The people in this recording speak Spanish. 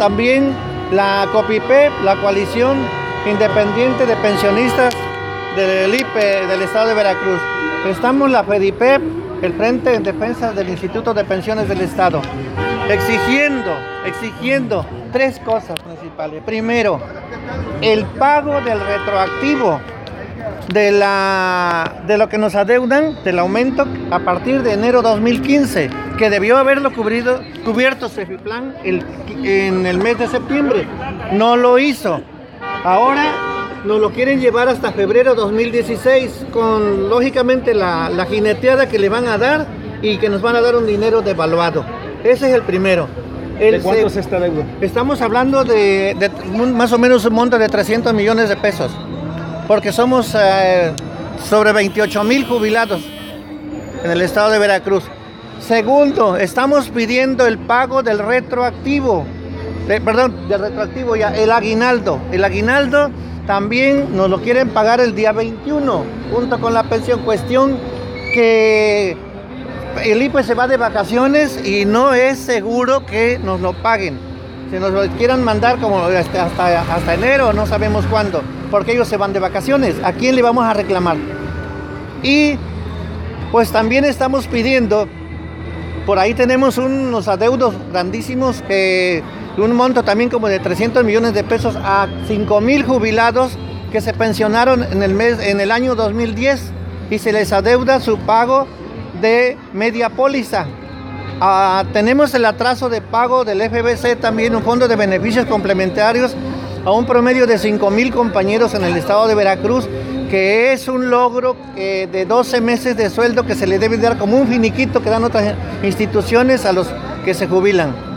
también la COPIPE, la Coalición Independiente de Pensionistas del IPE del Estado de Veracruz. Estamos la FEDIPEP, el Frente en Defensa del Instituto de Pensiones del Estado, exigiendo tres cosas principales. Primero, el pago del retroactivo de lo que nos adeudan, del aumento a partir de enero 2015, que debió haberlo cubierto Cefiplan en el mes de septiembre. No lo hizo. Ahora nos lo quieren llevar hasta febrero 2016, con lógicamente la jineteada que le van a dar y que nos van a dar un dinero devaluado. Ese es el primero. ¿De cuánto es esta deuda? Estamos hablando de más o menos un monto de 300 millones de pesos, porque somos sobre 28,000 jubilados en el estado de Veracruz. Segundo, estamos pidiendo el pago del retroactivo, el aguinaldo. El aguinaldo también nos lo quieren pagar el día 21, junto con la pensión. Cuestión que el IPE se va de vacaciones y no es seguro que nos lo paguen. Se nos lo quieran mandar como hasta enero, no sabemos cuándo, porque ellos se van de vacaciones. ¿A quién le vamos a reclamar? Y pues también estamos pidiendo, por ahí tenemos unos adeudos grandísimos, un monto también como de 300 millones de pesos a 5,000 jubilados que se pensionaron en el año 2010 y se les adeuda su pago de media póliza. Tenemos el atraso de pago del FBC, también un fondo de beneficios complementarios, a un promedio de 5,000 compañeros en el estado de Veracruz, que es un logro de 12 meses de sueldo que se le debe dar como un finiquito que dan otras instituciones a los que se jubilan.